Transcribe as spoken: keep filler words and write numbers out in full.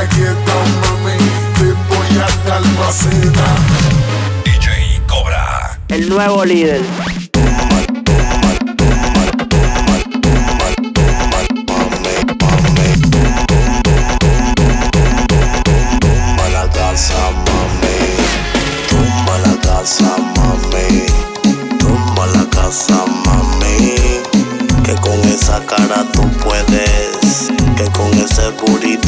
quieta, mami, te voy a dar maceta. D J Cobra, el nuevo líder.